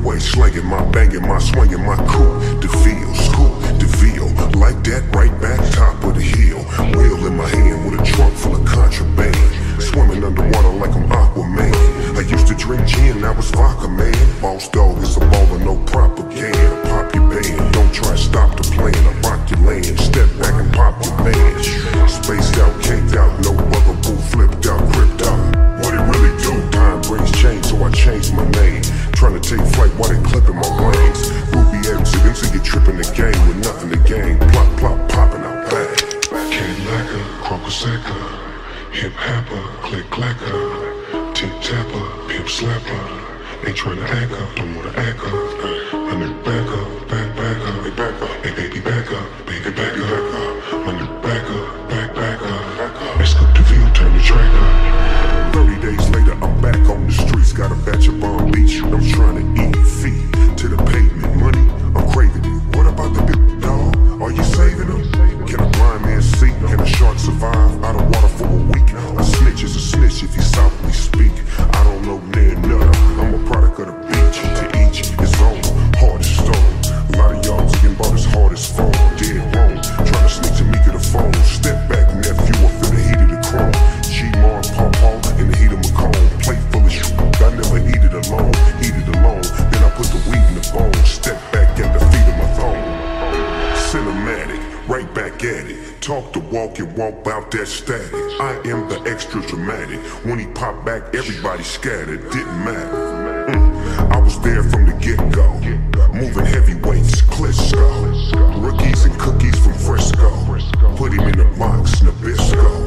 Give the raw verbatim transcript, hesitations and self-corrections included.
way, slanging my, banging my, swinging my coupe. DeVille, scoop, DeVille, like that, right back, top of the hill. Wheel in my hand with a trunk full of contraband. Swimming underwater like I'm Aquaman. I used to drink gin, I was vodka, man. Boss dog is a baller, no propaganda. Pop your band, don't try to stop the plan. I rock your land, step back and pop your man. Spaced out, caked out, no bugaboo, flipped out, gripped out. What it really do? Time brings change, so I changed my name. Trying to take flight while they clipping my wings. Ruby accident, so you tripping the game with nothing to gain. Plop, plop, popping out bang. Cat lacquer, crocosacca, hip happer, click clacker, tip tapper, pimp slapper. Ain't tryna act up, don't wanna act up. My nigga back up, back, back up, hey, back up, hey baby back up, baby back up. My nigga back up, back, back up. Let's go to view, turn the track up. Thirty days later, I'm back on the streets. Got a batch of Palm Beach. I'm trying to eat feet to the pavement. Money, I'm craving it. What about the big dog? Are you saving them? Can a blind man see? Can a shark survive out of water for a week? A snitch is a snitch if he softly speak. I don't know near none. I'm a product of the beach. To each his own, hard as stone. A lot of y'all was getting bought as hard as phone. Dead wrong, trying to sneak to me to the phone. Step back, nephew, I feel the heat of the chrome. G-Mar, Paw Paw, in the heat of Macomb. Plate full of shit, I never eat it alone. Eat it alone, then I put the weed in the bone. Step back at the feet of my throne. Cinematic, right back at it. Talk the walk and walk out that static. I am the extra dramatic. When he popped back, everybody scattered. Didn't matter. Mm. I was there from the get-go. Moving heavyweights, Klitschko. Rookies and cookies from Frisco. Put him in a box, Nabisco.